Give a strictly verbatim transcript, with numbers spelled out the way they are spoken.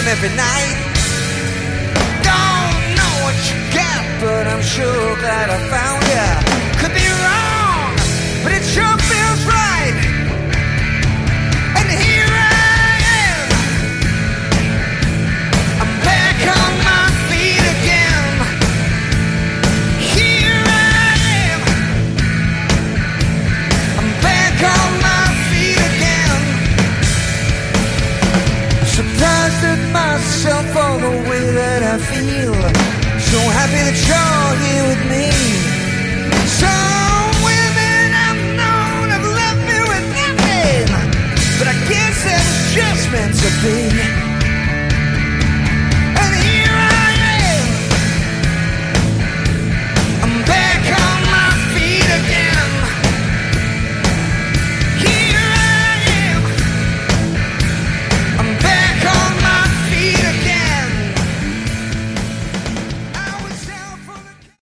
every night. Don't know what you got, but I'm sure glad I found you. Could be wrong, but it sure feels right. And here I am, I'm back on my feet again. Here I am, I'm back on my feet again. Surprised at myself for the way that I feel. So happy that you're here with me. Some women I've known have left me with nothing, but I guess it was just meant to be.